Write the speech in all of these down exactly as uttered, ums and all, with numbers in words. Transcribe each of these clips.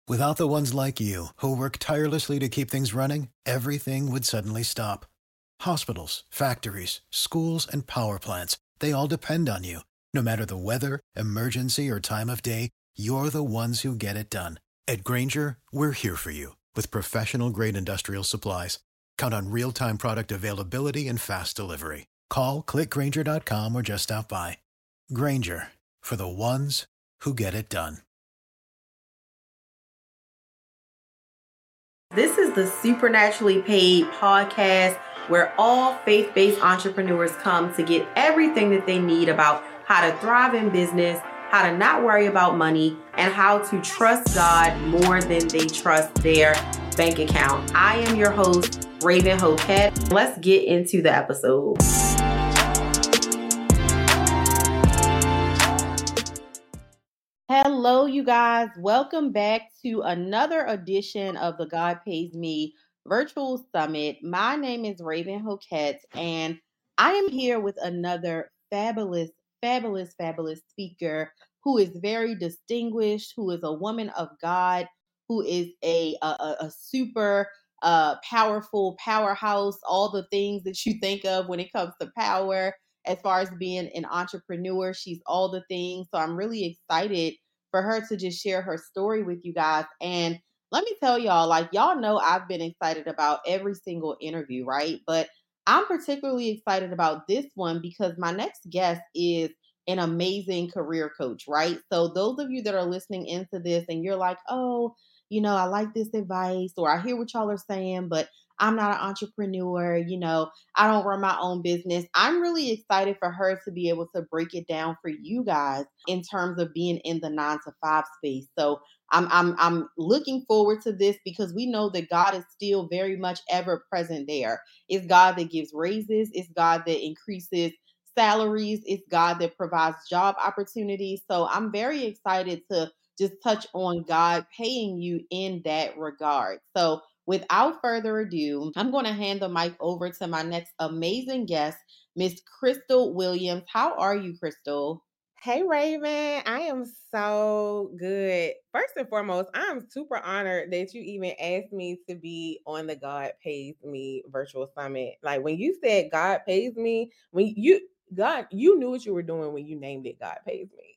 Without the ones like you, who work tirelessly to keep things running, everything would suddenly stop. Hospitals, factories, schools, and power plants, they all depend on you. No matter the weather, emergency, or time of day, you're the ones who get it done. At Grainger, we're here for you with professional-grade industrial supplies. Count on real-time product availability and fast delivery. Call, click grainger dot com, or just stop by. Grainger, for the ones who get it done. This is the Supernaturally Paid podcast, where all faith-based entrepreneurs come to get everything that they need about how to thrive in business, how to not worry about money, and how to trust God more than they trust their bank account. I am your host, Raven Hoquette. Let's get into the episode. Hello, you guys. Welcome back to another edition of the God Pays Me Virtual Summit. My name is Raven Hoquette, and I am here with another fabulous, fabulous, fabulous speaker who is very distinguished, who is a woman of God, who is a, a, a super uh, powerful powerhouse, all the things that you think of when it comes to power. As far as being an entrepreneur, she's all the things. So I'm really excited for her to just share her story with you guys. And let me tell y'all, like, y'all know I've been excited about every single interview, right? But I'm particularly excited about this one because my next guest is an amazing career coach, right? So those of you that are listening into this and you're like, oh, you know, I like this advice, or I hear what y'all are saying, but I'm not an entrepreneur, you know, I don't run my own business. I'm really excited for her to be able to break it down for you guys in terms of being in the nine to five space. So I'm I'm I'm looking forward to this because we know that God is still very much ever present there. It's God that gives raises, it's God that increases salaries, it's God that provides job opportunities. So I'm very excited to just touch on God paying you in that regard. So without further ado, I'm going to hand the mic over to my next amazing guest, Miss Crystal Williams. How are you, Crystal? Hey, Raven. I am so good. First and foremost, I'm super honored that you even asked me to be on the God Pays Me virtual summit. Like when you said God Pays Me, when you God, you knew what you were doing when you named it God Pays Me.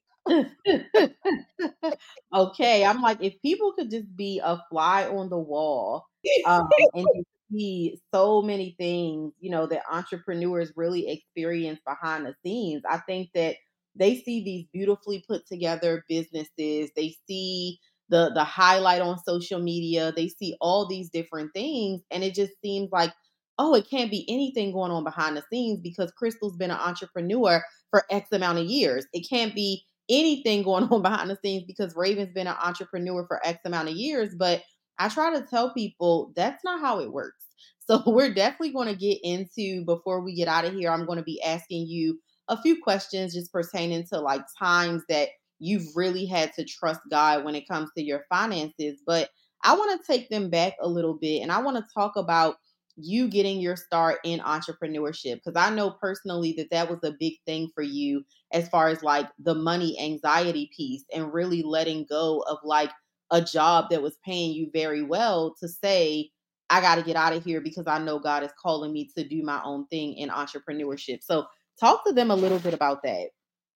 Okay, I'm like, if people could just be a fly on the wall, um, and just see so many things, you know, that entrepreneurs really experience behind the scenes. I think that they see these beautifully put together businesses. They see the the highlight on social media. They see all these different things, and it just seems like, oh, it can't be anything going on behind the scenes because Crystal's been an entrepreneur for X amount of years. It can't be anything going on behind the scenes because Raven's been an entrepreneur for X amount of years. But I try to tell people that's not how it works. So we're definitely going to get into, before we get out of here, I'm going to be asking you a few questions just pertaining to like times that you've really had to trust God when it comes to your finances. But I want to take them back a little bit and I want to talk about you getting your start in entrepreneurship because I know personally that that was a big thing for you as far as like the money anxiety piece and really letting go of like a job that was paying you very well to say, I got to get out of here because I know God is calling me to do my own thing in entrepreneurship. So talk to them a little bit about that.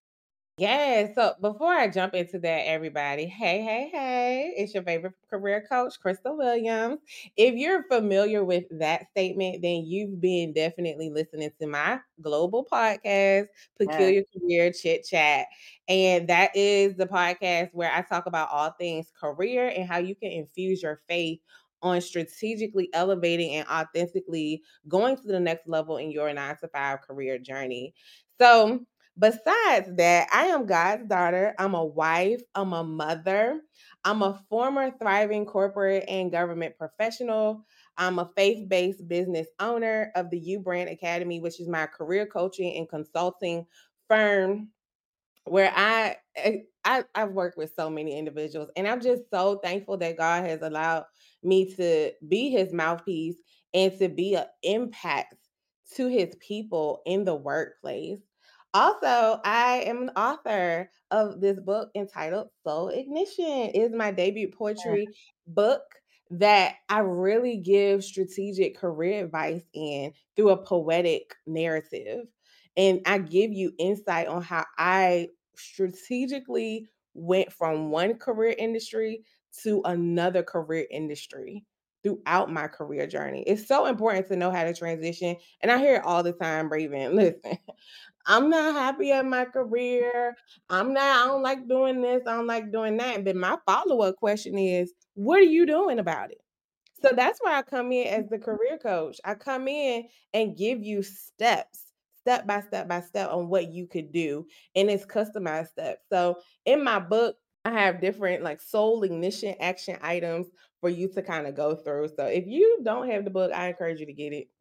Yeah, so before I jump into that, everybody, hey, hey, hey, it's your favorite career coach, Crystal Williams. If you're familiar with that statement, then you've been definitely listening to my global podcast, Yes. Peculiar Career Chit Chat. And that is the podcast where I talk about all things career and how you can infuse your faith on strategically elevating and authentically going to the next level in your nine to five career journey. So, besides that, I am God's daughter. I'm a wife. I'm a mother. I'm a former thriving corporate and government professional. I'm a faith-based business owner of the U Brand Academy, which is my career coaching and consulting firm where I, I I've worked with so many individuals, and I'm just so thankful that God has allowed me to be His mouthpiece and to be an impact to His people in the workplace. Also, I am the author of this book entitled Soul Ignition. It is my debut poetry book that I really give strategic career advice in through a poetic narrative. And I give you insight on how I strategically went from one career industry to another career industry throughout my career journey. It's so important to know how to transition. And I hear it all the time, Raven. Listen, I'm not happy at my career. I'm not, I don't like doing this. I don't like doing that. But my follow up question is, what are you doing about it? So that's where I come in as the career coach. I come in and give you steps, step by step by step on what you could do. And it's customized steps. So in my book, I have different like soul ignition action items for you to kind of go through. So if you don't have the book, I encourage you to get it.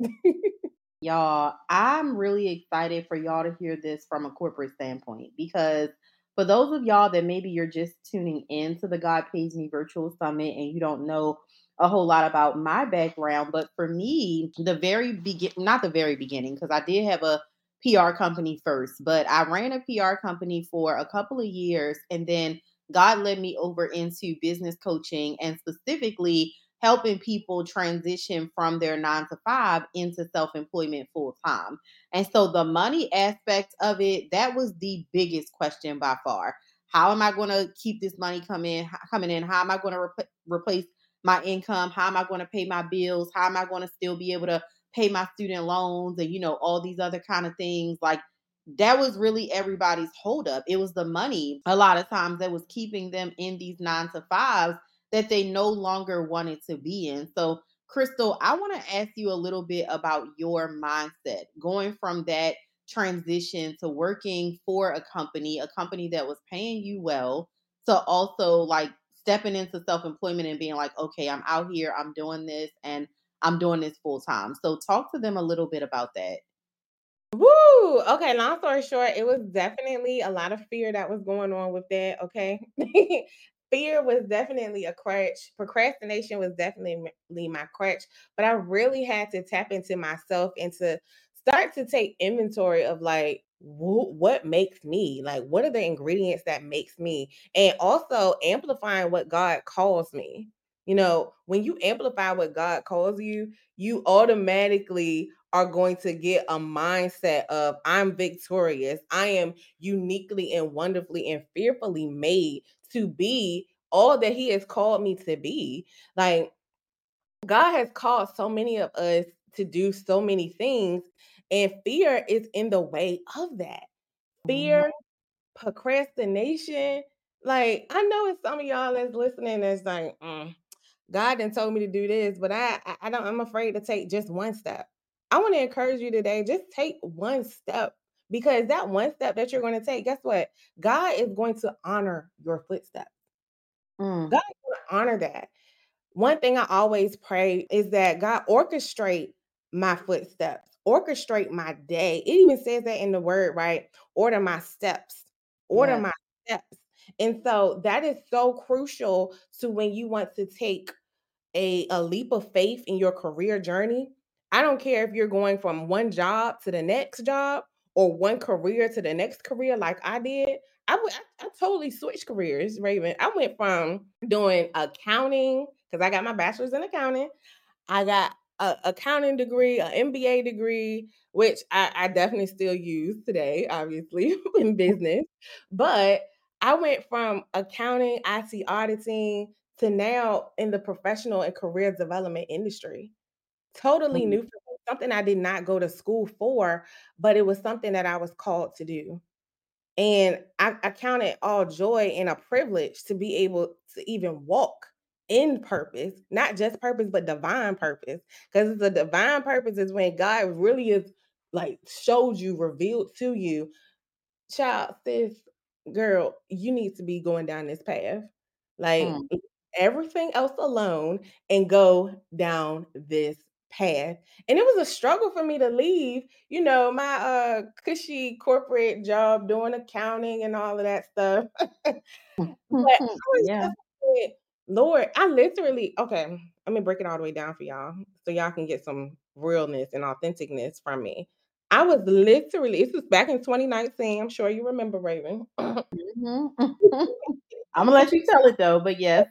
Y'all, I'm really excited for y'all to hear this from a corporate standpoint because for those of y'all that maybe you're just tuning in to the God Pays Me Virtual Summit and you don't know a whole lot about my background, but for me, the very begin not the very beginning, because I did have a P R company first, but I ran a P R company for a couple of years and then God led me over into business coaching and specifically helping people transition from their nine to five into self employment full time. And so the money aspect of it, that was the biggest question by far. How am I going to keep this money coming coming in? How am I going to rep- replace my income? How am I going to pay my bills? How am I going to still be able to pay my student loans and you know all these other kind of things? Like that was really everybody's holdup. It was the money a lot of times that was keeping them in these nine to fives that they no longer wanted to be in. So, Crystal, I want to ask you a little bit about your mindset going from that transition to working for a company, a company that was paying you well, to also like stepping into self employment and being like, okay, I'm out here, I'm doing this, and I'm doing this full time. So, talk to them a little bit about that. Woo! Okay, long story short, it was definitely a lot of fear that was going on with that, okay? Fear was definitely a crutch. Procrastination was definitely my crutch, but I really had to tap into myself and to start to take inventory of like wh- what makes me? Like what are the ingredients that makes me? And also amplifying what God calls me. You know, when you amplify what God calls you, you automatically are going to get a mindset of I'm victorious. I am uniquely and wonderfully and fearfully made to be all that he has called me to be. Like God has called so many of us to do so many things, and fear is in the way of that. Mhm. Fear, procrastination. Like I know it's some of y'all that's listening that's like, "Mm, God done told me to do this, but I, I I don't I'm afraid to take just one step. I want to encourage you today, just take one step because that one step that you're going to take, guess what? God is going to honor your footsteps. Mm, God is going to honor that. One thing I always pray is that God orchestrate my footsteps, orchestrate my day. It even says that in the word, right? Order my steps, order yes. my steps. And so that is so crucial to when you want to take a, a leap of faith in your career journey. I don't care if you're going from one job to the next job or one career to the next career, like I did. I went- I, I totally switched careers, Raven. I went from doing accounting because I got my bachelor's in accounting. I got a accounting degree, an M B A degree, which I, I definitely still use today, obviously, in business. But I went from accounting, I T auditing to now in the professional and career development industry. Totally Mm, new for me, something I did not go to school for, but it was something that I was called to do. And I, I count it all joy and a privilege to be able to even walk in purpose, not just purpose, but divine purpose. Because the divine purpose is when God really is like showed you, revealed to you, child, sis, girl, you need to be going down this path. Like mm, everything else alone and go down this path. And it was a struggle for me to leave, you know, my uh cushy corporate job doing accounting and all of that stuff. mm, But I was yeah. just like, Lord, I literally okay, let me break it all the way down for y'all so y'all can get some realness and authenticness from me. I was literally, this was back in twenty nineteen. I'm sure you remember, Raven. Mhm. Imma let you tell it though, but yes.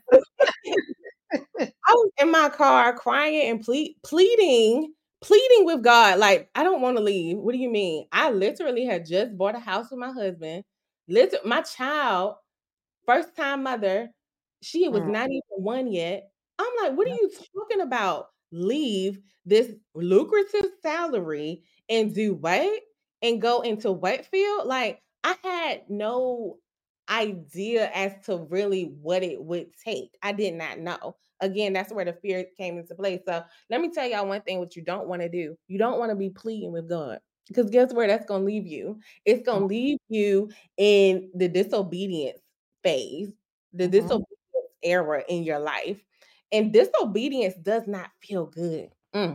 I was in my car crying and ple pleading pleading with God, like, "I don't wanna leave." "What do you mean?" I literally had just bought a house with my husband. Liter my child, first time mother, she was Mm, not even one yet. I'm like, "What are yep, you talking about? Leave this lucrative salary and do what? And go into what field?" Like, I had no idea as to really what it would take. I did not know. Again, that's where the fear came into play. So let me tell y'all one thing what you don't want to do. You don't want to be pleading with God. Because guess where that's gonna leave you? It's gonna leave you in the disobedience phase, the mhm, disobedience era in your life. And disobedience does not feel good. Mm.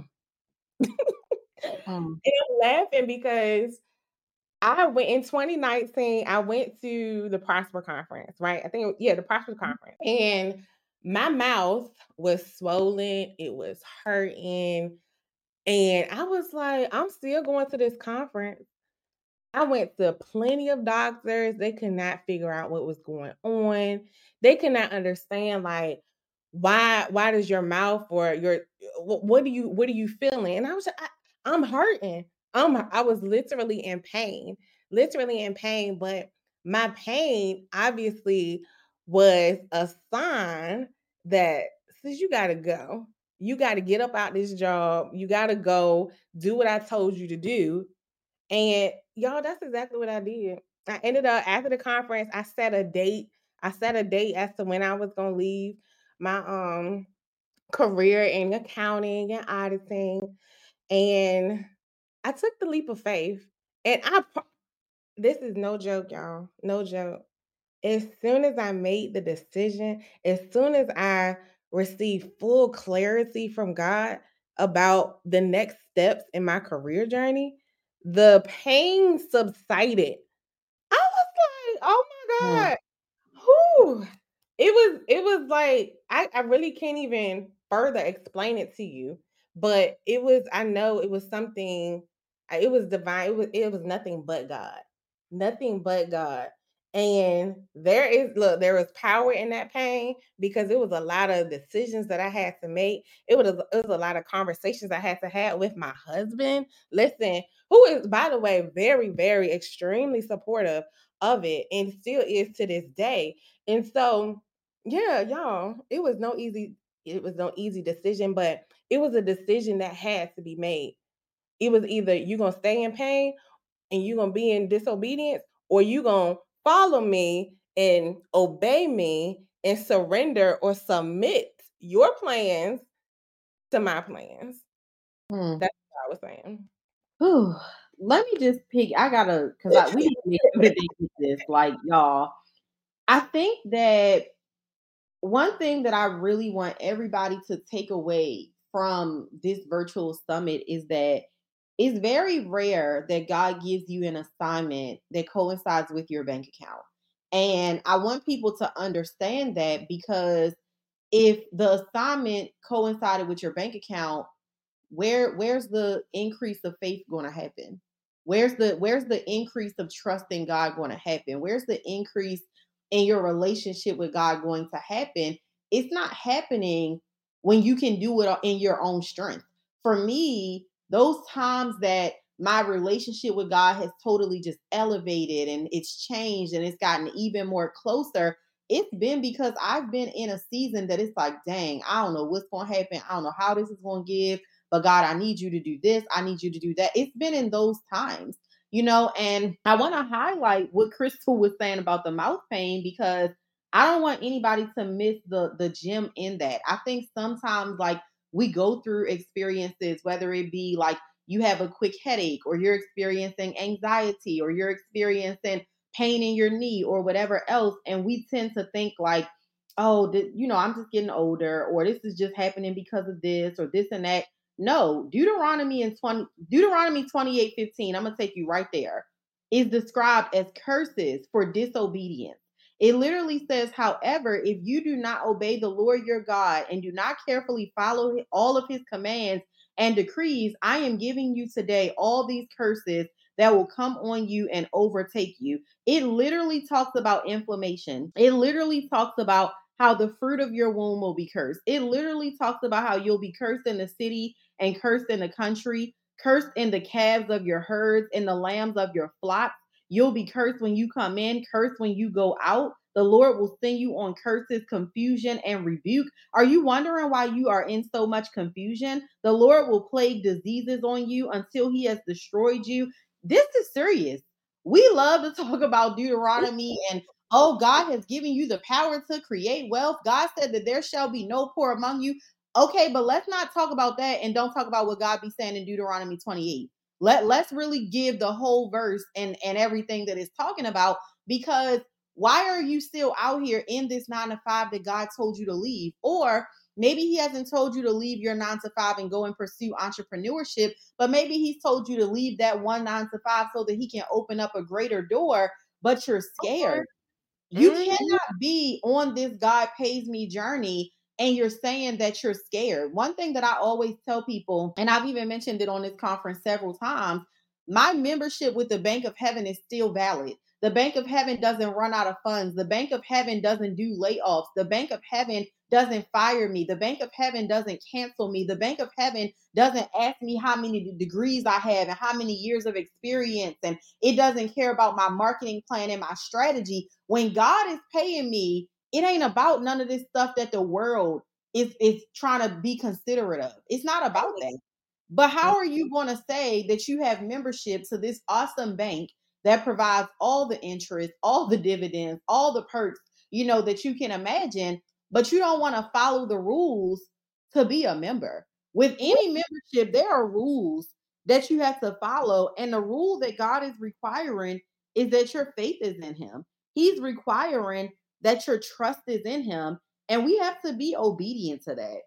mm, And I'm laughing because I went in twenty nineteen, I went to the Prosper Conference, right? I think, it- yeah, the Prosper Conference. And my mouth was swollen, it was hurting. And I was like, I'm still going to this conference. I went to plenty of doctors. They could not figure out what was going on. They could not understand, like, why why does your mouth or your what, what do you what are you feeling? And I was I, I'm hurting. I'm I was literally in pain, literally in pain. But my pain obviously was a sign that since you got to go, you got to get up out this job. You got to go do what I told you to do, and y'all, that's exactly what I did. I ended up after the conference, I set a date. I set a date as to when I was gonna leave my um career in accounting and auditing. And I took the leap of faith. And I pro- this is no joke, y'all. No joke. As soon as I made the decision, as soon as I received full clarity from God about the next steps in my career journey, the pain subsided. I was like, "Oh mm, my God." Whew. It was it was like I, I really can't even further explain it to you. But it was I know it was something I- it was divine. It was it was nothing but God. Nothing but God. And there is look, there was power in that pain because it was a lot of decisions that I had to make. It was a, it was a lot of conversations I had to have with my husband. Listen, who is by the way very very extremely supportive of it and still is to this day. And so, yeah, y'all, it was no easy it was no easy decision, but it was a decision that had to be made. It was either you're going to stay in pain and you're going to be in disobedience, or you're going to follow me and obey me and surrender or submit your plans to my plans. mm. That's what I was saying. Whew. Let me just pick I gotta because I we need to make sure that they get this, like, y'all. I think that one thing that I really want everybody to take away from this virtual summit is that it's very rare that God gives you an assignment that coincides with your bank account. And I want people to understand that because if the assignment coincided with your bank account, where where's the increase of faith going to happen? Where's the where's the increase of trust in God going to happen? Where's the increase in your relationship with God going to happen? It's not happening when you can do it in your own strength. For me, those times that my relationship with God has totally just elevated and it's changed and it's gotten even more closer, it's been because I've been in a season that it's like, dang, I don't know what's going to happen. I don't know how this is going to give, but God, I need you to do this. I need you to do that. It's been in those times, you know, and I want to highlight what Crystal was saying about the mouth pain because I don't want anybody to miss the the gem in that. I think sometimes like we go through experiences, whether it be like you have a quick headache or you're experiencing anxiety or you're experiencing pain in your knee or whatever else. And we tend to think like, oh, th- you know, I'm just getting older or this is just happening because of this or this and that. No, Deuteronomy in twenty Deuteronomy twenty-eight fifteen, I'm gonna take you right there, is described as curses for disobedience. It literally says, however, if you do not obey the Lord your God and do not carefully follow all of his commands and decrees, I am giving you today all these curses that will come on you and overtake you. It literally talks about inflammation. It literally talks about how the fruit of your womb will be cursed. It literally talks about how you'll be cursed in the city and cursed in the country, cursed in the calves of your herds, in the lambs of your flocks. You'll be cursed when you come in, cursed when you go out. The Lord will send you on curses, confusion, and rebuke. Are you wondering why you are in so much confusion? The Lord will plague diseases on you until he has destroyed you. This is serious. We love to talk about Deuteronomy and, oh, God has given you the power to create wealth. God said that there shall be no poor among you. Okay, but let's not talk about that and don't talk about what God be saying in Deuteronomy twenty-eight. Let let's really give the whole verse and and everything that it's talking about, because why are you still out here in this nine to five that God told you to leave? Or maybe he hasn't told you to leave your nine to five and go and pursue entrepreneurship, but maybe he's told you to leave that one nine to five so that he can open up a greater door, but you're scared. You Mhm. cannot be on this God pays me journey and you're saying that you're scared. One thing that I always tell people, and I've even mentioned it on this conference several times, my membership with the Bank of Heaven is still valid. The Bank of Heaven doesn't run out of funds. The Bank of Heaven doesn't do layoffs. The Bank of Heaven doesn't fire me. The Bank of Heaven doesn't cancel me. The Bank of Heaven doesn't ask me how many degrees I have and how many years of experience. And it doesn't care about my marketing plan and my strategy. When God is paying me, it ain't about none of this stuff that the world is is trying to be considerate of. It's not about that. But how are you going to say that you have membership to this awesome bank that provides all the interest, all the dividends, all the perks, you know, that you can imagine, but you don't want to follow the rules to be a member? With any membership, there are rules that you have to follow. And the rule that God is requiring is that your faith is in him. He's requiring that your trust is in him. And we have to be obedient to that.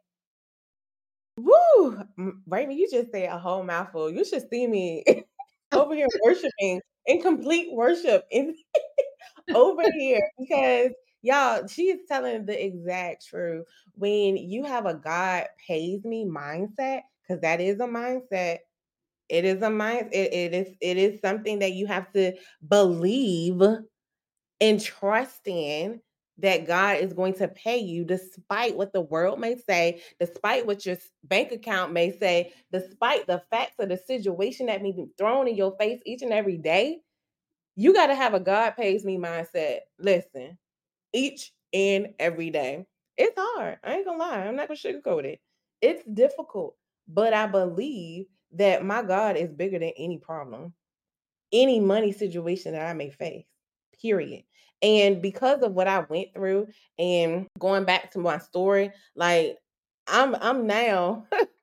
Woo! M Raymond, you just said a whole mouthful. You should see me over here worshiping in complete worship in over here because y'all, she is telling the exact truth. When you have a God pays me mindset, because that is a mindset. It is a mind. It, it is. It is something that you have to believe and trust in, that God is going to pay you despite what the world may say, despite what your s- bank account may say, despite the facts of the situation that may be thrown in your face each and every day. You got to have a God pays me mindset. Listen, each and every day. It's hard. I ain't gonna lie. I'm not gonna sugarcoat it. It's difficult, but I believe that my God is bigger than any problem, any money situation that I may face, period. And because of what I went through and going back to my story, like I'm I'm now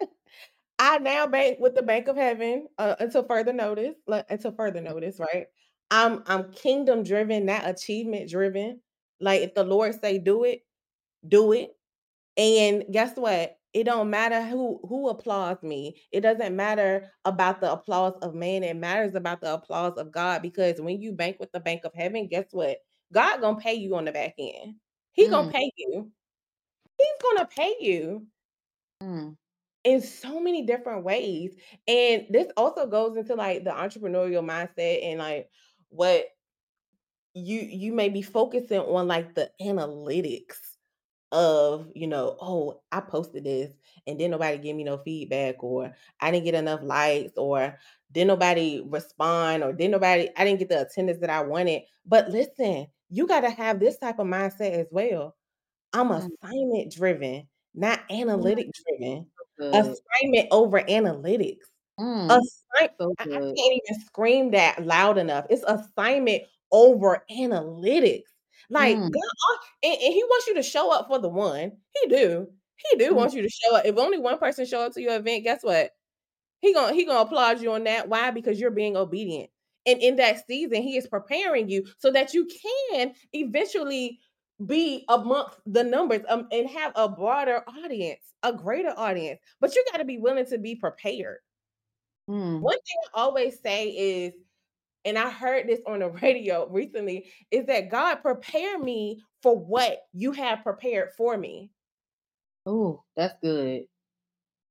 I now bank with the Bank of Heaven uh, until further notice, like, until further notice, right? I'm I'm kingdom driven, not achievement driven. Like if the Lord say do it, do it. And guess what? It don't matter who who applauds me. It doesn't matter about the applause of man. It matters about the applause of God. Because when you bank with the Bank of Heaven, guess what? God gonna pay you on the back end. He gonna Mm, pay you. He's gonna pay you mm, in so many different ways. And this also goes into like the entrepreneurial mindset and like what you you may be focusing on, like the analytics of, you know, oh, I posted this and then nobody give me no feedback, or I didn't get enough likes, or did nobody respond, or did nobody, I didn't get the attendance that I wanted. But listen, you got to have this type of mindset as well. I'm mm, assignment driven, not mm. analytic driven. Good. Assignment over analytics. Mm, Assign so I I good. can't even scream that loud enough. It's assignment over analytics. Like, Mm, God, uh, and and he wants you to show up for the one. He do. He do mm, want you to show up. If only one person show up to your event, guess what? He gonna he gonna applaud you on that. Why? Because you're being obedient. And in that season, he is preparing you so that you can eventually be amongst the numbers, um, and have a broader audience, a greater audience. But you got to be willing to be prepared. mm. One thing I always say is, and I heard this on the radio recently, is that God prepare me for what you have prepared for me. Oh, that's good.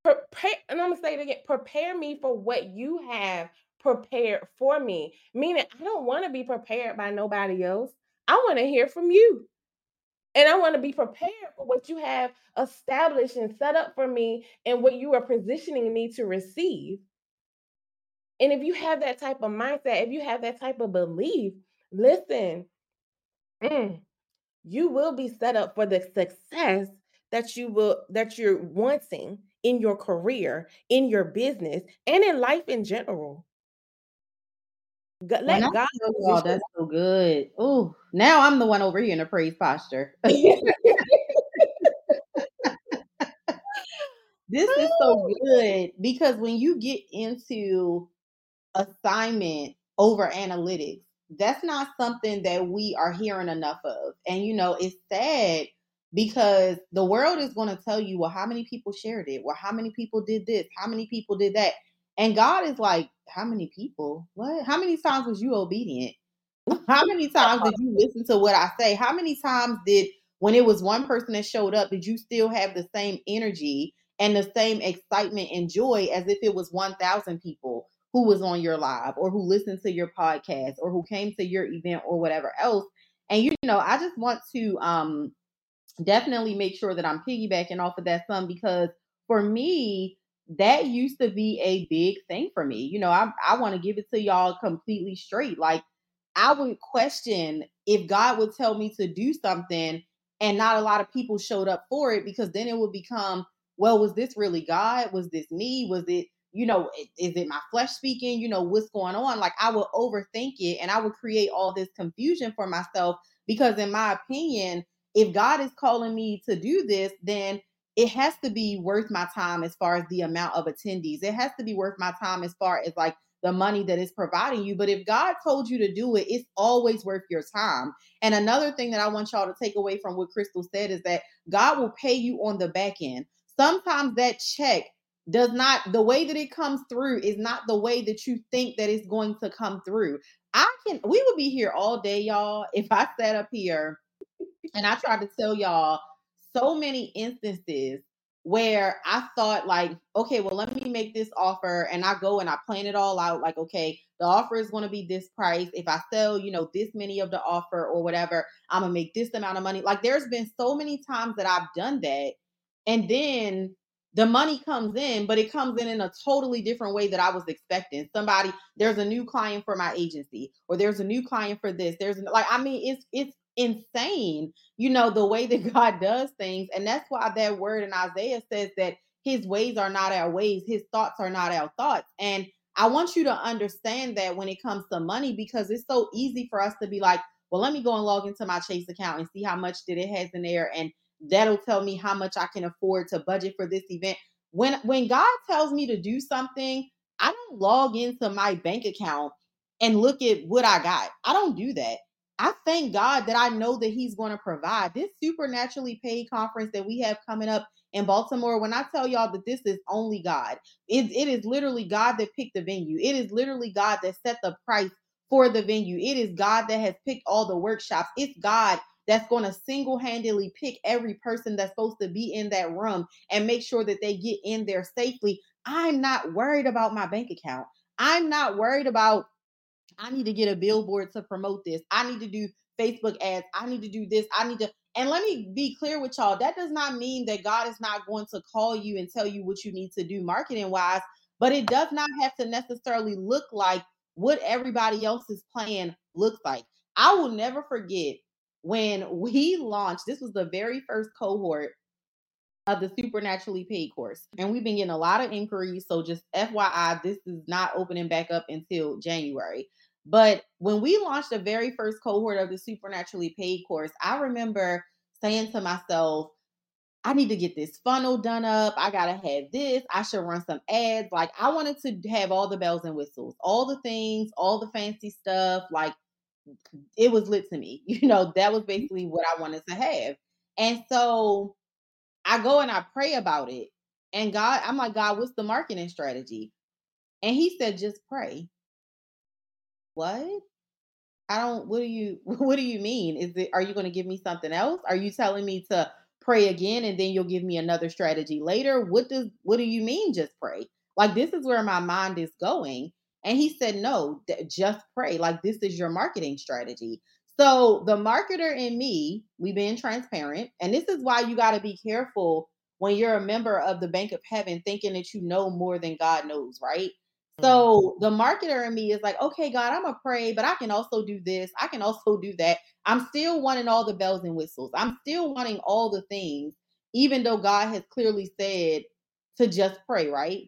prepare, and I'm gonna say it again, prepare me for what you have prepared for me. Meaning, I don't want to be prepared by nobody else. I want to hear from you. And I want to be prepared for what you have established and set up for me and what you are positioning me to receive. And if you have that type of mindset, if you have that type of belief, listen, mm, you will be set up for the success that you will that you're wanting in your career, in your business, and in life in general. Go- When I Let God tell y'all position. that's so good. Ooh, now I'm the one over here in a praise posture. This is so good because when you get into assignment over analytics, that's not something that we are hearing enough of. And you know, it's sad because the world is going to tell you, well, how many people shared it? Well, how many people did this? How many people did that? And God is like, how many people? What? How many times was you obedient? How many times did you listen to what I say? How many times did, when it was one person that showed up, did you still have the same energy and the same excitement and joy as if it was one thousand people who was on your live or who listened to your podcast or who came to your event or whatever else? And you know, I just want to um definitely make sure that I'm piggybacking off of that some because for me, that used to be a big thing for me. You know, I I want to give it to y'all completely straight. Like I would question if God would tell me to do something and not a lot of people showed up for it because then it would become, well, was this really God? Was this me? Was it, you know, i- is it my flesh speaking? You know, what's going on? Like I would overthink it and I would create all this confusion for myself because in my opinion, if God is calling me to do this, then it has to be worth my time as far as the amount of attendees. It has to be worth my time as far as like the money that is providing you. But if God told you to do it, it's always worth your time. And another thing that I want y'all to take away from what Crystal said is that God will pay you on the back end. Sometimes that check does not, the way that it comes through is not the way that you think that it's going to come through. I can, we would be here all day, y'all, if I sat up here and I tried to tell y'all so many instances where I thought like, okay, well, let me make this offer. And I go and I plan it all out. Like, okay, the offer is going to be this price. If I sell, you know, this many of the offer or whatever, I'm going to make this amount of money. Like there's been so many times that I've done that. And then the money comes in, but it comes in in a totally different way that I was expecting. Somebody, there's a new client for my agency, or there's a new client for this. There's like, I mean, it's it's insane, you know, the way that God does things. And that's why that word in Isaiah says that his ways are not our ways, his thoughts are not our thoughts. And I want you to understand that when it comes to money, because it's so easy for us to be like, well, let me go and log into my Chase account and see how much that it has in there. And that'll tell me how much I can afford to budget for this event. When when God tells me to do something, I don't log into my bank account and look at what I got. I don't do that. I thank God that I know that He's going to provide. This supernaturally paid conference that we have coming up in Baltimore, when I tell y'all that this is only God, it, it is literally God that picked the venue. It is literally God that set the price for the venue. It is God that has picked all the workshops. It's God that's going to single-handedly pick every person that's supposed to be in that room and make sure that they get in there safely. I'm not worried about my bank account. I'm not worried about I need to get a billboard to promote this. I need to do Facebook ads. I need to do this. I need to. And let me be clear with y'all. That does not mean that God is not going to call you and tell you what you need to do marketing wise, but it does not have to necessarily look like what everybody else's plan looks like. I will never forget when we launched, this was the very first cohort of the supernaturally paid course. And we've been getting a lot of inquiries. So just F Y I, this is not opening back up until January. But when we launched the very first cohort of the supernaturally paid course, I remember saying to myself, I need to get this funnel done up. I got to have this. I should run some ads. Like I wanted to have all the bells and whistles, all the things, all the fancy stuff. Like it was lit to me. You know, that was basically what I wanted to have. And so I go and I pray about it. And God, I'm like, God, what's the marketing strategy? And he said, just pray. What? I don't, what do you, what do you mean? Is it, are you going to give me something else? Are you telling me to pray again and then you'll give me another strategy later. What does what do you mean just pray? Like this is where my mind is going. And he said, no, d- just pray. Like this is your marketing strategy. So the marketer in me, we being transparent, and this is why you got to be careful when you're a member of the Bank of Heaven thinking that you know more than God knows, right? Mm. So the marketer in me is like, okay, God, I'm gonna pray, but I can also do this. I can also do that. I'm still wanting all the bells and whistles. I'm still wanting all the things, even though God has clearly said to just pray, right?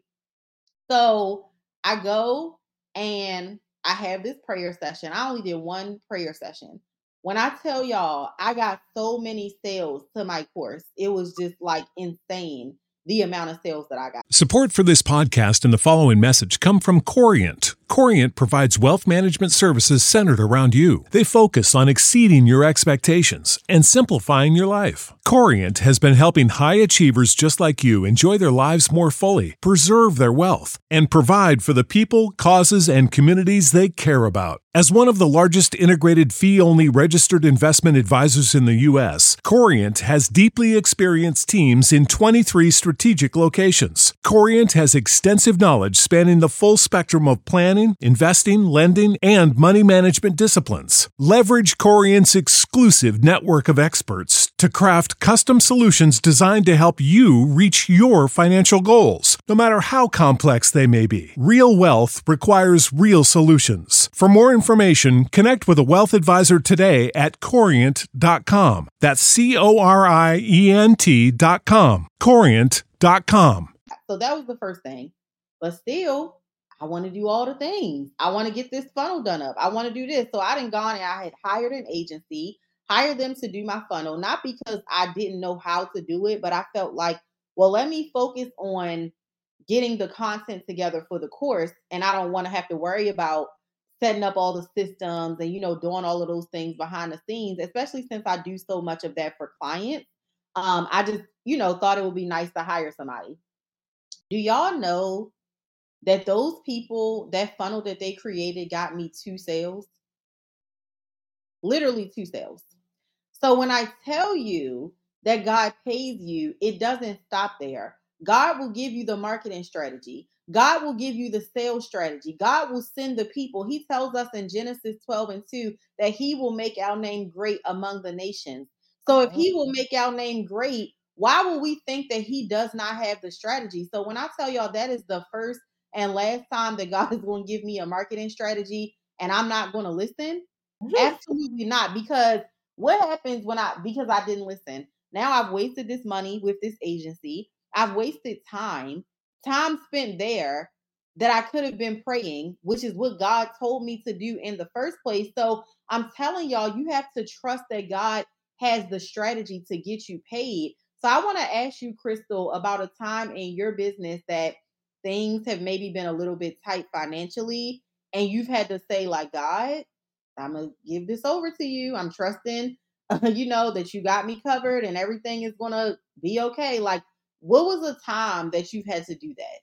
So I go and I have this prayer session. I only did one prayer session. When I tell y'all, I got so many sales to my course, it was just like insane the amount of sales that I got. Support for this podcast and the following message come from Corient. Corient provides wealth management services centered around you. They focus on exceeding your expectations and simplifying your life. Corient has been helping high achievers just like you enjoy their lives more fully, preserve their wealth, and provide for the people, causes, and communities they care about. As one of the largest integrated fee-only registered investment advisors in the U S, Corient has deeply experienced teams in twenty-three strategic locations. Corient has extensive knowledge spanning the full spectrum of planning, investing, lending, and money management disciplines. Leverage Corient's exclusive network of experts to craft custom solutions designed to help you reach your financial goals, no matter how complex they may be. Real wealth requires real solutions. For more information, connect with a wealth advisor today at corient dot com. That's C O R I E N T dot com. corient dot com. So that was the first thing. But still, I want to do all the things. I want to get this funnel done up. I want to do this. So I didn't gone and I had hired an agency, hired them to do my funnel, not because I didn't know how to do it, but I felt like, well, let me focus on getting the content together for the course. And I don't want to have to worry about setting up all the systems and, you know, doing all of those things behind the scenes, especially since I do so much of that for clients. Um, I just, you know, thought it would be nice to hire somebody. Do y'all know that those people, that funnel that they created got me two sales? Literally two sales. So when I tell you that God pays you, it doesn't stop there. God will give you the marketing strategy. God will give you the sales strategy. God will send the people. He tells us in Genesis twelve and two that he will make our name great among the nations. So if he will make our name great, why will we think that he does not have the strategy? So when I tell y'all that is the first and last time that God is going to give me a marketing strategy and I'm not going to listen, absolutely not. Because what happens when I, because I didn't listen? Now I've wasted this money with this agency. I've wasted time, time spent there that I could have been praying, which is what God told me to do in the first place. So I'm telling y'all, you have to trust that God has the strategy to get you paid. So I want to ask you, Crystal, about a time in your business that things have maybe been a little bit tight financially, and you've had to say, like, God, I'm gonna give this over to you. I'm trusting, uh, you know, that you got me covered and everything is gonna be okay. Like, what was a time that you've had to do that?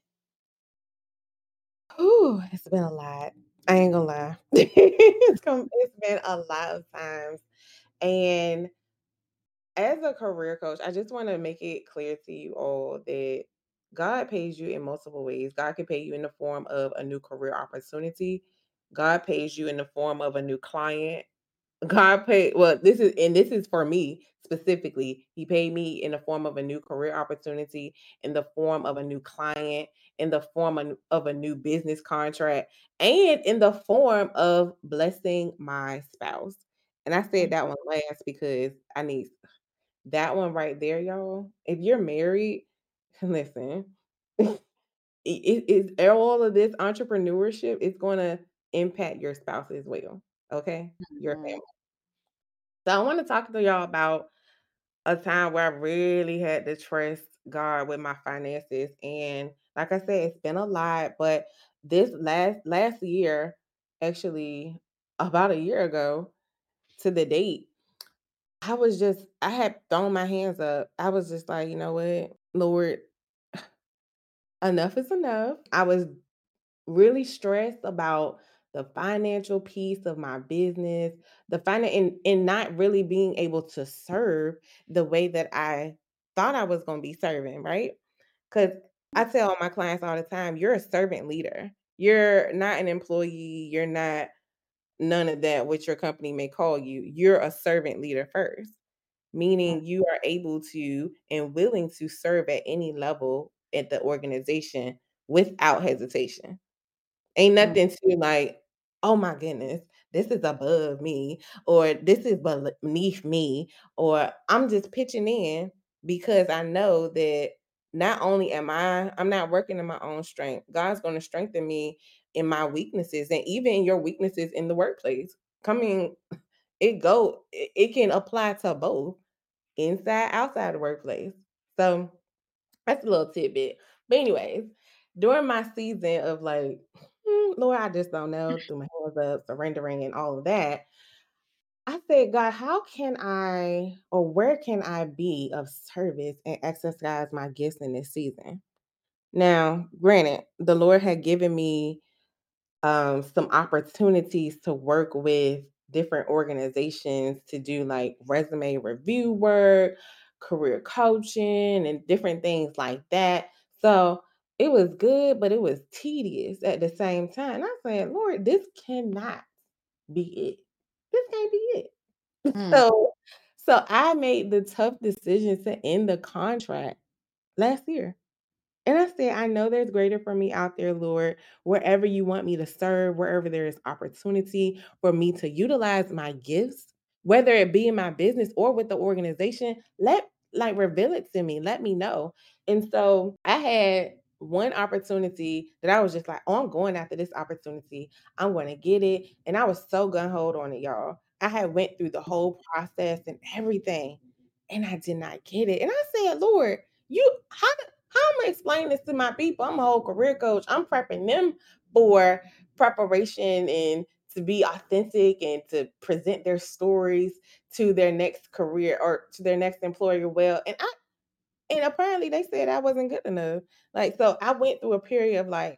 Ooh, it's been a lot. I ain't gonna lie. it's, come, it's been a lot of times. And as a career coach, I just want to make it clear to you all that God pays you in multiple ways. God can pay you in the form of a new career opportunity. God pays you in the form of a new client. God paid, well, this is, and this is for me specifically. He paid me in the form of a new career opportunity, in the form of a new client, in the form of, of a new business contract, and in the form of blessing my spouse. And I said that one last because I need that one right there, y'all. If you're married, listen, it, it, it, all of this entrepreneurship is going to impact your spouse as well. Okay, your Mhm. family. So I want to talk to y'all about a time where I really had to trust God with my finances. And like I said, it's been a lot, but this last last year, actually about a year ago to the date, I was just I had thrown my hands up. I was just like, you know what, Lord, enough is enough. I was really stressed about the financial piece of my business, the finan and, and not really being able to serve the way that I thought I was going to be serving, right? Because I tell all my clients all the time, you're a servant leader. You're not an employee. You're not none of that, which your company may call you. You're a servant leader first, meaning you are able to and willing to serve at any level at the organization without hesitation. Ain't Mm. nothing to like, "Oh my goodness, this is above me," or "This is bel beneath me," or I'm just pitching in because I know that not only am I I'm not working in my own strength, God's gonna strengthen me in my weaknesses and even in your weaknesses in the workplace. Coming it go it it can apply to both inside, outside the workplace. So that's a little tidbit. But anyways, during my season of like, "Hmm, Lord, I just don't know," threw my hands up, surrendering and all of that, I said, "God, how can I or where can I be of service and exercise my gifts in this season?" Now, granted, the Lord had given me um, some opportunities to work with different organizations to do like resume review work, career coaching, and different things like that. So it was good, but it was tedious at the same time. And I said, Lord, this cannot be it. This can't be it. Mm. So, so I made the tough decision to end the contract last year. And I said, I know there's greater for me out there, Lord, wherever you want me to serve, wherever there is opportunity for me to utilize my gifts, whether it be in my business or with the organization, let like reveal it to me, let me know. And so I had one opportunity that I was just like, oh, I'm going after this opportunity. I'm going to get it. And I was so gun hold on it, y'all. I had went through the whole process and everything, and I did not get it. And I said, Lord, you how how am I explaining this to my people? I'm a whole career coach. I'm prepping them for preparation and to be authentic and to present their stories to their next career or to their next employer well. And I and apparently they said I wasn't good enough. Like so I went through a period of like,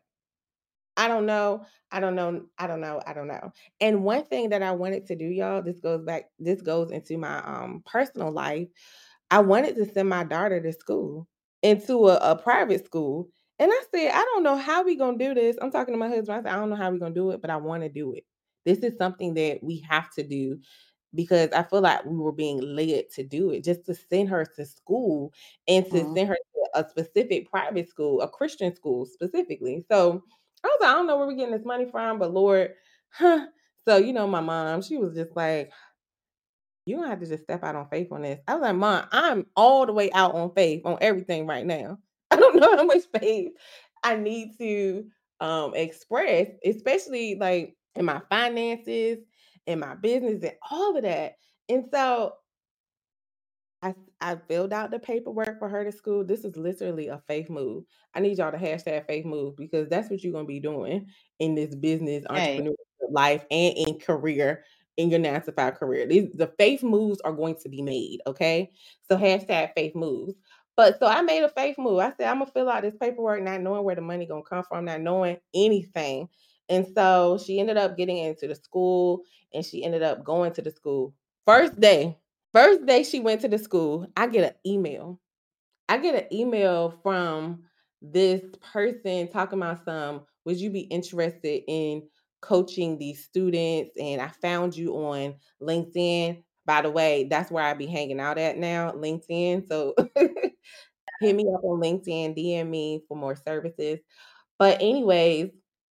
I don't know, I don't know, I don't know, I don't know. And one thing that I wanted to do, y'all, this goes back, this goes into my um personal life. I wanted to send my daughter to school, into a, a private school. And I said, I don't know how we gonna do this. I'm talking to my husband. I said, I don't know how we gonna do it, but I want to do it. This is something that we have to do because I feel like we were being led to do it, just to send her to school and to Mm. send her to a specific private school, a Christian school specifically. So I was like, I don't know where we're getting this money from, but Lord, huh. So, you know, my mom, she was just like, you don't have to just step out on faith on this. I was like, Mom, I'm all the way out on faith on everything right now. I don't know how much faith I need to um express, especially like in my finances, in my business, and all of that. And so I I filled out the paperwork for her to school. This is literally a faith move. I need y'all to hashtag faith move because that's what you're gonna be doing in this business, Hey. entrepreneurship life, and in career, in your nine to five career. These the faith moves are going to be made. Okay. So hashtag faith moves. But so I made a faith move. I said, I'm gonna fill out this paperwork, not knowing where the money gonna come from, not knowing anything. And so she ended up getting into the school and she ended up going to the school. First day, First day she went to the school, I get an email. I get an email from this person talking about some, would you be interested in coaching these students? And I found you on LinkedIn. By the way, that's where I be hanging out at now, LinkedIn. So hit me up on LinkedIn, D M me for more services. But anyways,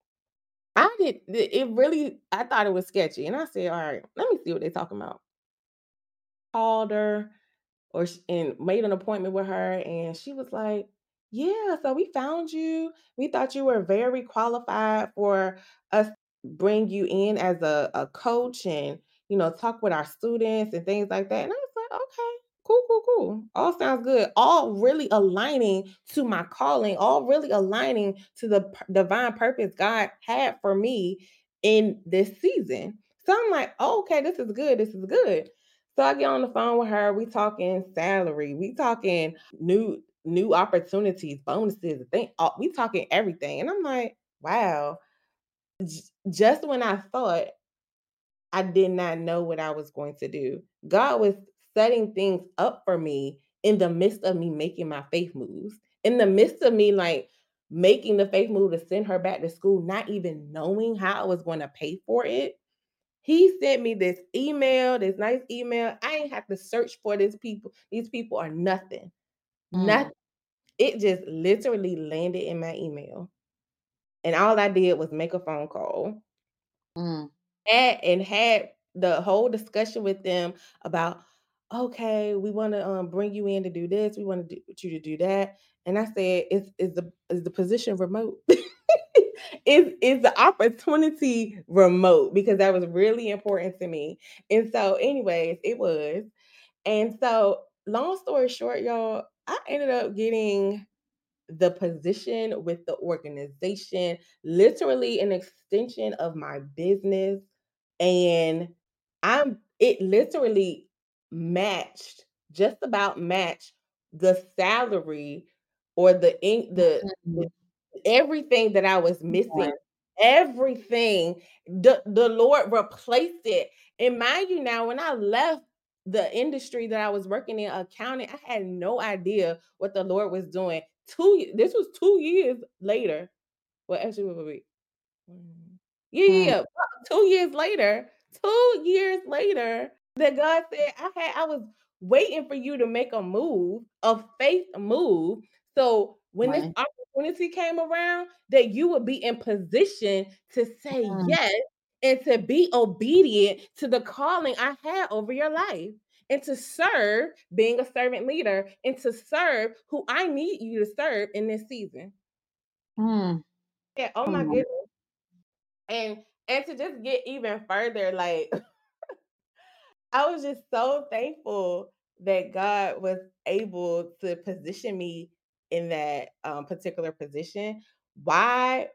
I did it really I thought it was sketchy. And I said, all right, let me see what they're talking about. Called her or sh and made an appointment with her, and she was like, "Yeah, so we found you. We thought you were very qualified for us to bring you in as a a coach and, you know, talk with our students and things like that." And I was like, "Okay, cool, cool, cool. All sounds good. All really aligning to my calling, all really aligning to the p divine purpose God had for me in this season." So I'm like, "Oh, okay, this is good, this is good." So I get on the phone with her. We talking salary. We talking new new opportunities, bonuses, thing. all- We talking everything. And I'm like, wow. j- Just when I thought I did not know what I was going to do, God was setting things up for me in the midst of me making my faith moves, in the midst of me like making the faith move to send her back to school, not even knowing how I was going to pay for it. He sent me this email, this nice email. I ain't have to search for these people. These people are nothing. Mm. Nothing. It just literally landed in my email. And all I did was make a phone call Mm. and, and had the whole discussion with them about, okay, we want to um, bring you in to do this. We want to do you to do that. And I said, is is the is the position remote? is is the opportunity remote? Because that was really important to me. And so, anyways, it was. And so, long story short, y'all, I ended up getting the position with the organization, literally an extension of my business. And I'm it literally matched, just about matched the salary or the in the, Mm. the everything that I was Right. missing. Everything the, the Lord replaced it. And mind you, now when I left the industry that I was working in, accounting, I had no idea what the Lord was doing. Two ye- this was two years later. Well, actually, wait, wait, wait. Mm. Yeah, yeah, Mm. yeah. About two years later, two years later, that God said, I had I was waiting for you to make a move, a faith move. So when this Right. opportunity came around, that you would be in position to say Mm. yes and to be obedient to the calling I had over your life. And to serve, being a servant leader, and to serve who I need you to serve in this season. Mm. Yeah, oh my Come on. goodness. And and to just get even further, like I was just so thankful that God was able to position me in that um, particular position. Why?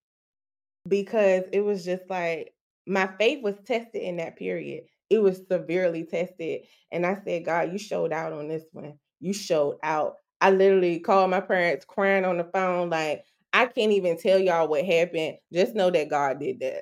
Because it was just like my faith was tested in that period. It was severely tested. And I said, God, you showed out on this one. You showed out. I literally called my parents crying on the phone, like, I can't even tell y'all what happened. Just know that God did that.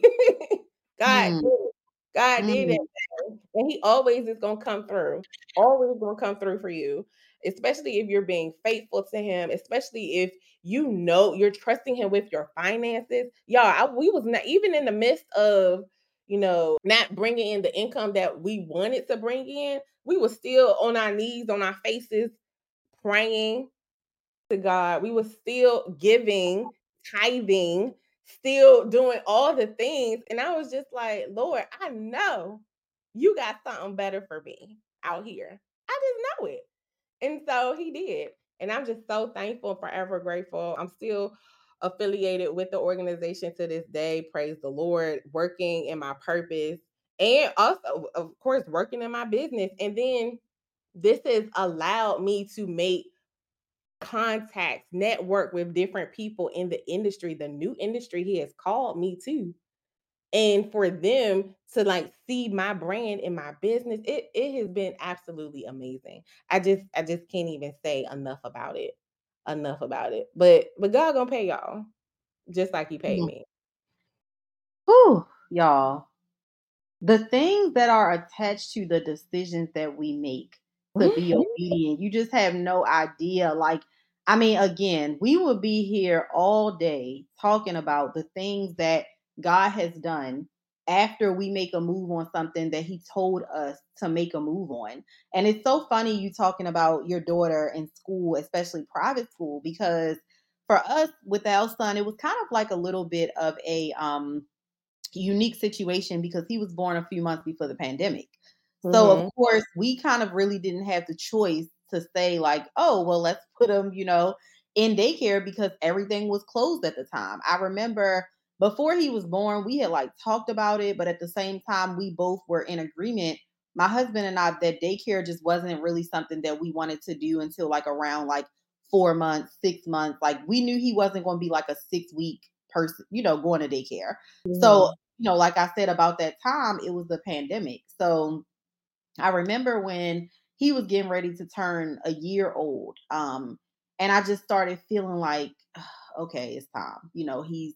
God did Mm. it. God did it. Mm. And he always is gonna come through. Always gonna come through for you, especially if you're being faithful to him, especially if you know you're trusting him with your finances. Y'all, I, we was not even in the midst of, you know, not bringing in the income that we wanted to bring in. We were still on our knees, on our faces, praying to God. We were still giving, tithing, still doing all the things. And I was just like, Lord, I know you got something better for me out here. I just know it. And so he did. And I'm just so thankful, forever grateful. I'm still affiliated with the organization to this day. Praise the Lord, working in my purpose and also, of course, working in my business. And then this has allowed me to make contacts, network with different people in the industry, the new industry he has called me to. And for them to like see my brand in my business, it it has been absolutely amazing. I just I just can't even say enough about it. Enough about it. But but God gonna pay y'all just like he paid Mm. me. Whew, y'all. The things that are attached to the decisions that we make to be Mhm. obedient, you just have no idea. Like, I mean, again, we would be here all day talking about the things that God has done after we make a move on something that He told us to make a move on. And it's so funny you talking about your daughter in school, especially private school, because for us with our son, it was kind of like a little bit of a um unique situation because he was born a few months before the pandemic. So of Mhm. course, we kind of really didn't have the choice to say like, "Oh, well, let's put him, you know, in daycare," because everything was closed at the time. I remember before he was born, we had like talked about it, but at the same time, we both were in agreement. My husband and I that daycare just wasn't really something that we wanted to do until like around like four months, six months. Like we knew he wasn't going to be like a six week person, you know, going to daycare. So Mhm. you know, like I said about that time, it was the pandemic. So I remember when he was getting ready to turn a year old. Um, and I just started feeling like, okay, it's time. You know, he's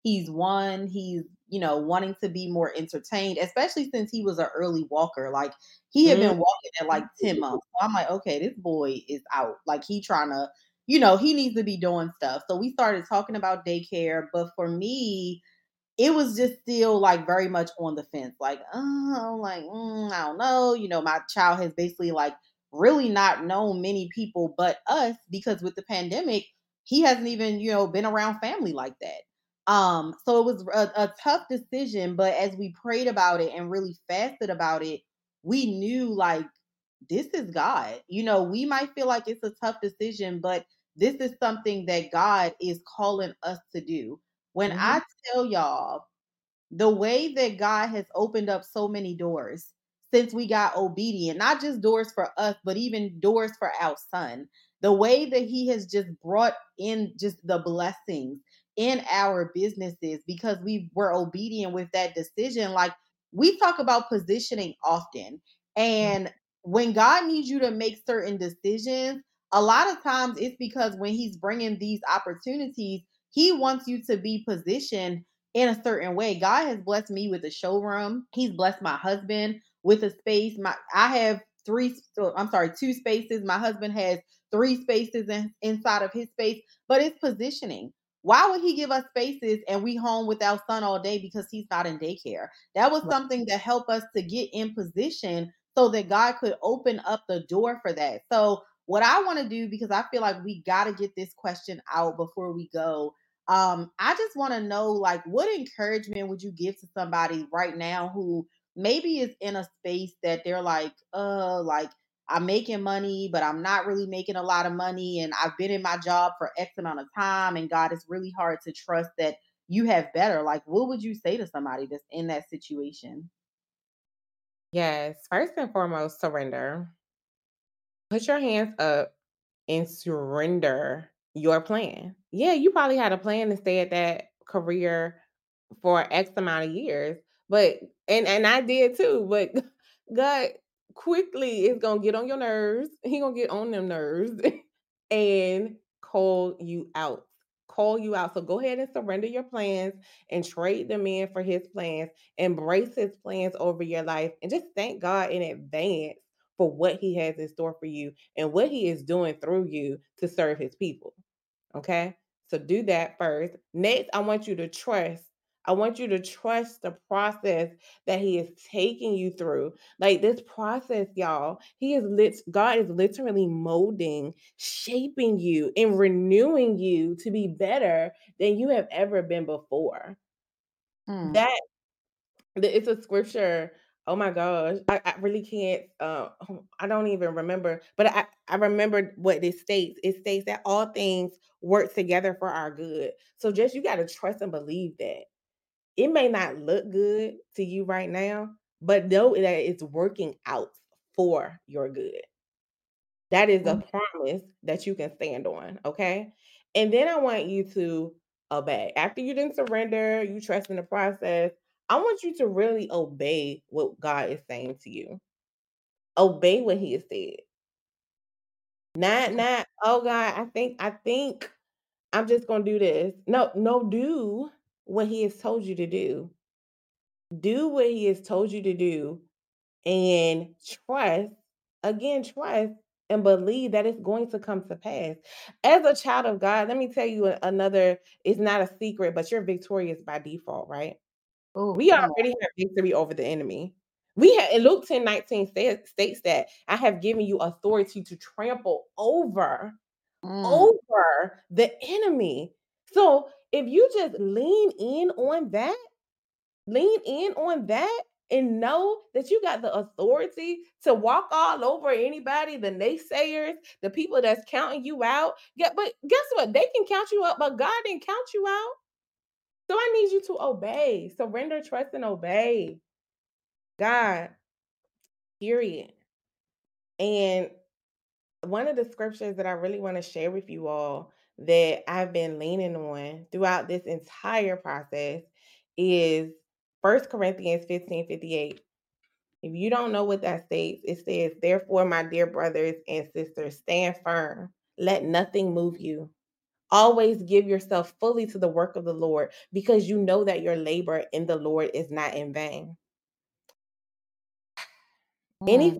he's one, he's, you know, wanting to be more entertained, especially since he was an early walker. Like he had Mm. been walking at like ten months. So I'm like, okay, this boy is out. Like he trying to, you know, he needs to be doing stuff. So we started talking about daycare. But for me, it was just still like very much on the fence. Like, oh, like, mm, I don't know. You know, my child has basically like really not known many people but us because with the pandemic, he hasn't even, you know, been around family like that. Um, so it was a, a tough decision, but as we prayed about it and really fasted about it, we knew like this is God. You know, we might feel like it's a tough decision, but this is something that God is calling us to do. When Mhm. I tell y'all the way that God has opened up so many doors since we got obedient, not just doors for us, but even doors for our son. The way that he has just brought in just the blessings in our businesses because we were obedient with that decision. Like we talk about positioning often. And when God needs you to make certain decisions, a lot of times it's because when he's bringing these opportunities, he wants you to be positioned in a certain way. God has blessed me with a showroom. He's blessed my husband with a space. My I have three, so I'm sorry, two spaces. My husband has three spaces in, inside of his space, but it's positioning. Why would he give us spaces and we home with our son all day because he's not in daycare? That was Right. something that helped us to get in position so that God could open up the door for that. So what I want to do, because I feel like we got to get this question out before we go, um, I just want to know, like, what encouragement would you give to somebody right now who maybe is in a space that they're like, uh, like I'm making money, but I'm not really making a lot of money, and I've been in my job for X amount of time, and God, it's really hard to trust that you have better. Like, what would you say to somebody that's in that situation? Yes. First and foremost, surrender. Put your hands up and surrender your plan. Yeah, you probably had a plan to stay at that career for X amount of years, but and and I did too, but God quickly is gonna get on your nerves. He gonna get on them nerves and call you out. Call you out. So go ahead and surrender your plans and trade them in for his plans. Embrace his plans over your life and just thank God in advance for what he has in store for you and what he is doing through you to serve his people. Okay. So do that first. Next, I want you to trust. I want you to trust the process that he is taking you through. Like this process, y'all, he is lit. God is literally molding, shaping you, and renewing you to be better than you have ever been before. Hmm. That the it's a scripture. Oh my gosh. I, I really can't uh oh, I don't even remember, but I, I remember what it states. It states that all things work together for our good. So just you gotta trust and believe that. It may not look good to you right now, but know that it's working out for your good. That is a promise that you can stand on, okay? And then I want you to obey. After you didn't surrender, you trust in the process. I want you to really obey what God is saying to you. Obey what He has said. Not, not, oh God, I think, I think I'm just gonna do this. No, no, do what He has told you to do. Do what He has told you to do and trust, again, trust and believe that it's going to come to pass. As a child of God, let me tell you a- another, it's not a secret, but you're victorious by default, right? Oh, We come on. already have victory over the enemy. We have in Luke ten nineteen states, states that I have given you authority to trample over, Mm. over the enemy. So if you just lean in on that, lean in on that and know that you got the authority to walk all over anybody, the naysayers, the people that's counting you out. Yeah, but guess what? They can count you out, but God didn't count you out. So I need you to obey, surrender, trust, and obey God, period. And one of the scriptures that I really want to share with you all that I've been leaning on throughout this entire process is First Corinthians fifteen fifty-eight. If you don't know what that states, it says, therefore, my dear brothers and sisters, stand firm. Let nothing move you. Always give yourself fully to the work of the Lord because you know that your labor in the Lord is not in vain. Mm. Anything,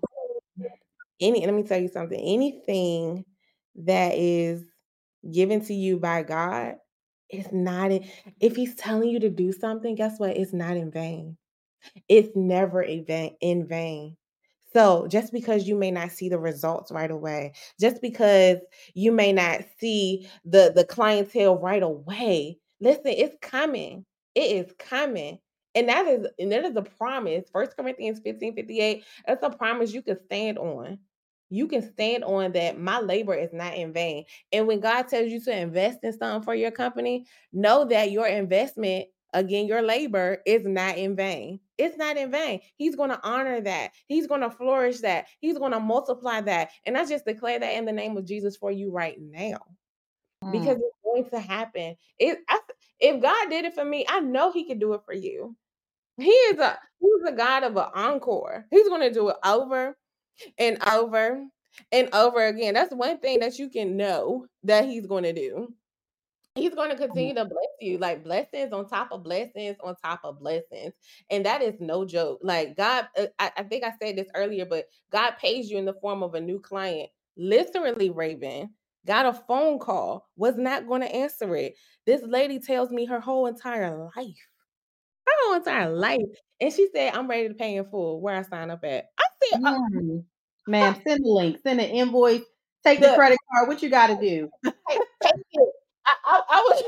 any, let me tell you something. Anything that is given to you by God is not in, if He's telling you to do something, guess what? It's not in vain. It's never a vain, in vain. So just because you may not see the results right away, just because you may not see the the clientele right away, listen, it's coming. It is coming. And that is and that is a promise. First Corinthians fifteen fifty-eight, that's a promise you can stand on. You can stand on that my labor is not in vain. And when God tells you to invest in something for your company, know that your investment, again, your labor is not in vain. It's not in vain. He's going to honor that. He's going to flourish that. He's going to multiply that. And I just declare that in the name of Jesus for you right now, because Mm. it's going to happen. It, I, if God did it for me, I know He can do it for you. He is a He's a God of an encore. He's going to do it over and over and over again. That's one thing that you can know that He's going to do. He's going to Mm. continue to bless you, like blessings on top of blessings on top of blessings. And that is no joke. Like God, uh, I, I think I said this earlier, but God pays you in the form of a new client. Literally, Raven got a phone call, was not going to answer it. This lady tells me her whole entire life, her whole entire life. And she said, I'm ready to pay in full. Where I sign up at? I said, uh, Mm. Ma'am, send the link, send an invoice, take the the, credit card. What you got to do? take, take it. I, I, I was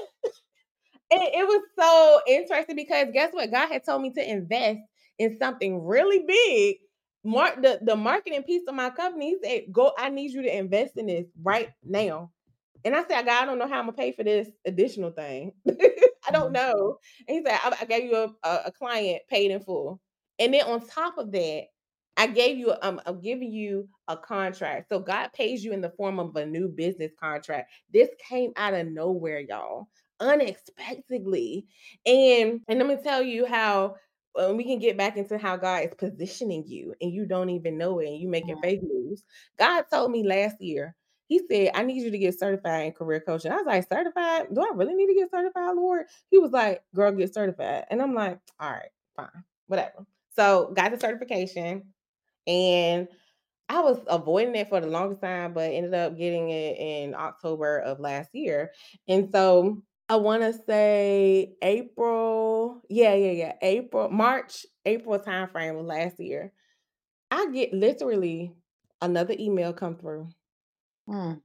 And it was so interesting because guess what? God had told me to invest in something really big. Mark the, the marketing piece of my company. He said, go, I need you to invest in this right now. And I said, God, I don't know how I'm gonna pay for this additional thing. I don't know. And he said, I, I gave you a, a, a client paid in full. And then on top of that, I gave you, um, I'm giving you a contract. So God pays you in the form of a new business contract. This came out of nowhere, y'all, unexpectedly. And and let me tell you how uh, we can get back into how God is positioning you and you don't even know it and you making Mm. fake moves. God told me last year, He said, I need you to get certified in career coaching. I was like, certified? Do I really need to get certified, Lord? He was like, girl, get certified. And I'm like, all right, fine, whatever. So got the certification and I was avoiding it for the longest time, but ended up getting it in October of last year. And so I want to say April, yeah, yeah, yeah, April, March, April timeframe of last year. I get literally another email come through. Mm.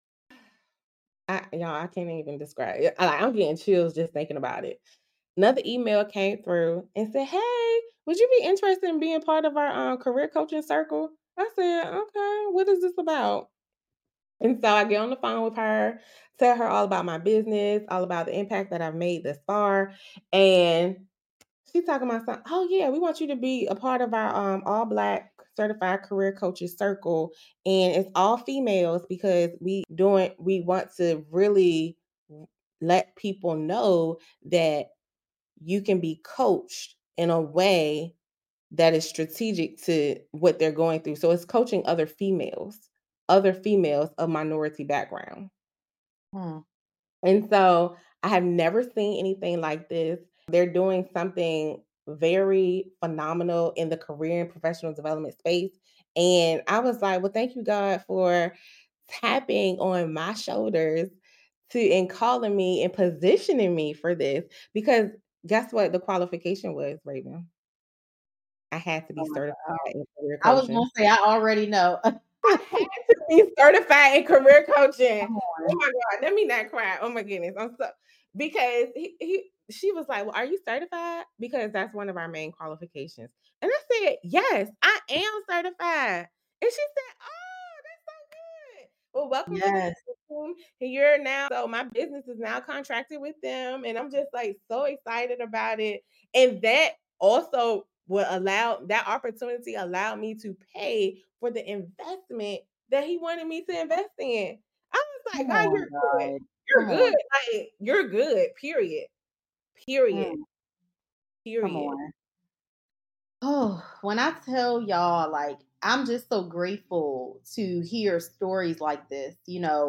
I, y'all, I can't even describe it. I, I'm getting chills just thinking about it. Another email came through and said, "Hey, would you be interested in being part of our um, career coaching circle?" I said, "Okay, what is this about?" And so I get on the phone with her, tell her all about my business, all about the impact that I've made thus far, and she's talking about something. Oh yeah, we want you to be a part of our um, all black certified career coaches circle, and it's all females because we doing we want to really let people know that you can be coached in a way that is strategic to what they're going through. So it's coaching other females, other females of minority background. Mm. And so I have never seen anything like this. They're doing something very phenomenal in the career and professional development space. And I was like, well, thank you, God, for tapping on my shoulders to and calling me and positioning me for this. Because guess what the qualification was, Raven? I had to be Oh my certified God. in career I was coaching. gonna say I already know. I had to be certified in career coaching. Come Oh on. my God, let me not cry. Oh my goodness. I'm so because he, he she was like, well, are you certified? Because that's one of our main qualifications. And I said, yes, I am certified. And she said, oh, that's so good. Well, welcome to the Yes. team. And you're now, so my business is now contracted with them. And I'm just like so excited about it. And that also will allow that opportunity allowed me to pay for the investment that he wanted me to invest in. I was like, Come God, on, you're good. God. You're Come good. on. Like, you're good. Period. Period. Mm. Come Period. on. Oh, when I tell y'all, like, I'm just so grateful to hear stories like this, you know,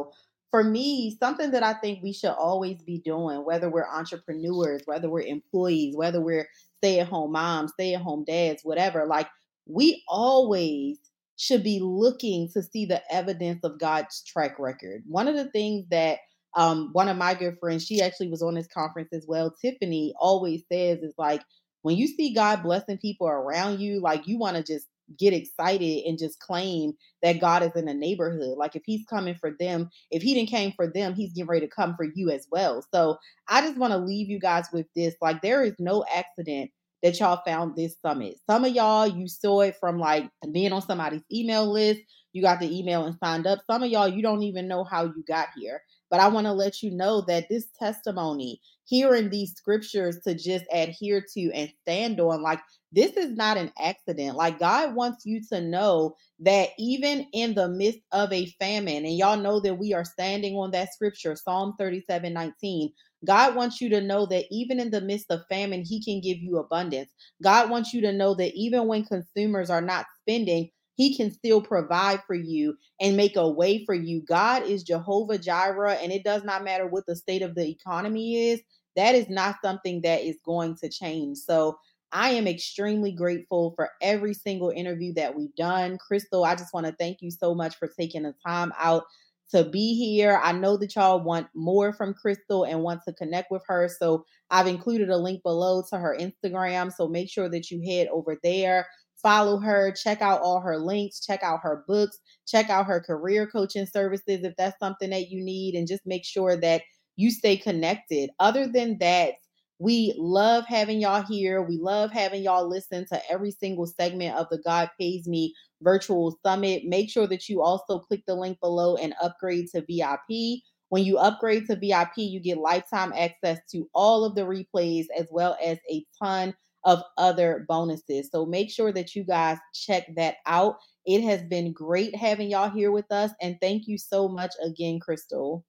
for me, something that I think we should always be doing, whether we're entrepreneurs, whether we're employees, whether we're stay-at-home moms, stay-at-home dads, whatever, like we always should be looking to see the evidence of God's track record. One of the things that um, one of my good friends, she actually was on this conference as well, Tiffany, always says is like, when you see God blessing people around you, like you want to just get excited and just claim that God is in the neighborhood. Like if he's coming for them, if he didn't came for them, he's getting ready to come for you as well. So I just want to leave you guys with this. Like there is no accident that y'all found this summit. Some of y'all, you saw it from like being on somebody's email list. You got the email and signed up. Some of y'all, you don't even know how you got here. But I want to let you know that this testimony, hearing these scriptures to just adhere to and stand on, like this is not an accident. Like God wants you to know that even in the midst of a famine, and y'all know that we are standing on that scripture, Psalm thirty-seven nineteen, God wants you to know that even in the midst of famine, he can give you abundance. God wants you to know that even when consumers are not spending, he can still provide for you and make a way for you. God is Jehovah Jireh, and it does not matter what the state of the economy is. That is not something that is going to change. So I am extremely grateful for every single interview that we've done. Crystal, I just want to thank you so much for taking the time out to be here. I know that y'all want more from Crystal and want to connect with her. So I've included a link below to her Instagram. So make sure that you head over there, follow her, check out all her links, check out her books, check out her career coaching services if that's something that you need, and just make sure that you stay connected. Other than that, we love having y'all here. We love having y'all listen to every single segment of the God Pays Me Virtual Summit. Make sure that you also click the link below and upgrade to V I P. When you upgrade to V I P, you get lifetime access to all of the replays as well as a ton of other bonuses. So make sure that you guys check that out. It has been great having y'all here with us. And thank you so much again, Crystal.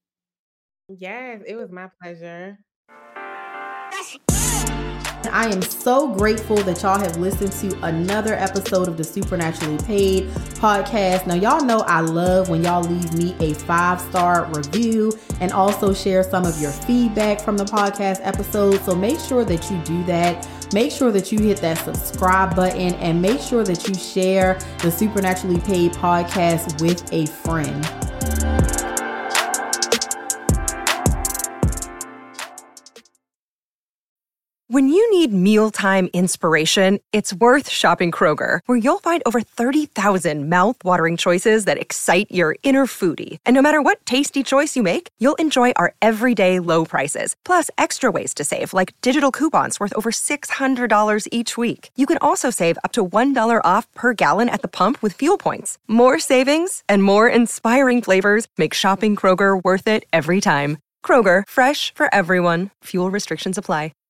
Yes, it was my pleasure. I am so grateful that y'all have listened to another episode of the Supernaturally Paid podcast. Now, y'all know I love when y'all leave me a five-star review and also share some of your feedback from the podcast episode. So make sure that you do that. Make sure that you hit that subscribe button and make sure that you share the Supernaturally Paid podcast with a friend. When you need mealtime inspiration, it's worth shopping Kroger, where you'll find over thirty thousand mouth-watering choices that excite your inner foodie. And no matter what tasty choice you make, you'll enjoy our everyday low prices, plus extra ways to save, like digital coupons worth over six hundred dollars each week. You can also save up to one dollar off per gallon at the pump with fuel points. More savings and more inspiring flavors make shopping Kroger worth it every time. Kroger, fresh for everyone. Fuel restrictions apply.